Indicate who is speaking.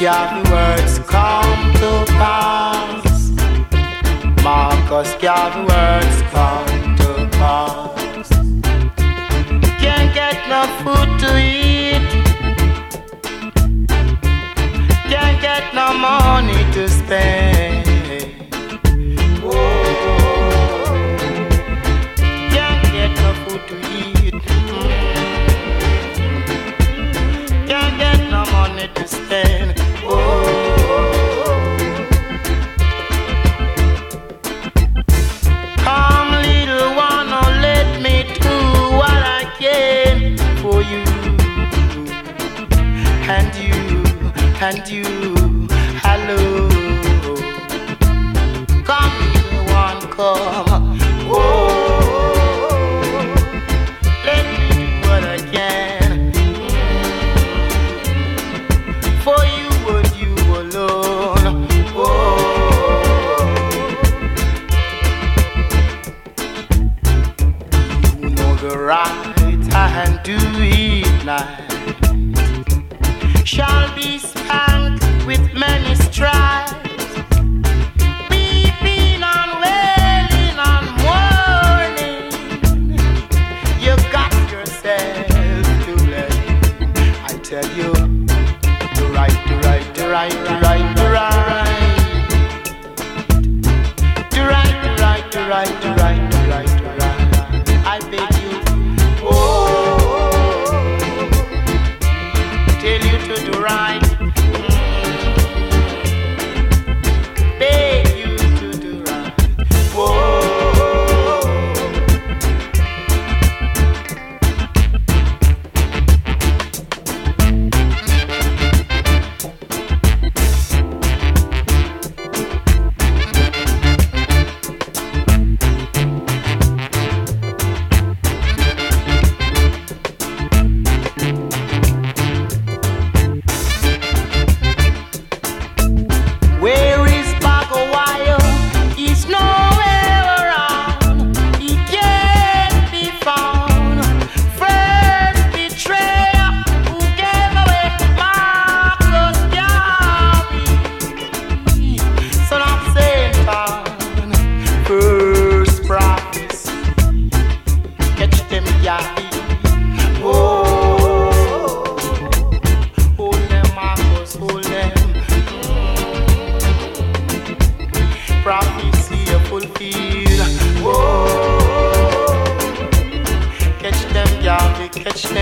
Speaker 1: Garvey words come to pass. Marcus Garvey words come to pass. Can't get no food to eat. Can't get no money to spend. Oh, can't get no food to eat. Can't get no money to spend. Come, little one, oh, let me do what I can for you and you. Hello, come, little one, come. Oh, let me do what I can for you and you alone. Oh, you know the right hand do it night shall be spanked with many stripes, weeping and wailing and mourning. You got yourself to blame. I tell you, the right. I beg you, oh, tell you to do right. Beg you to do right. Oh. Where is Bagowayo? He's nowhere around. He can't be found. First betrayer who gave away Marcus Garvey, son of Satan. First prophecy, catch them Garvey. Oh, hold them Marcus, hold them. Prophecy a fulfill. Oh, catch them, Garvey, catch them.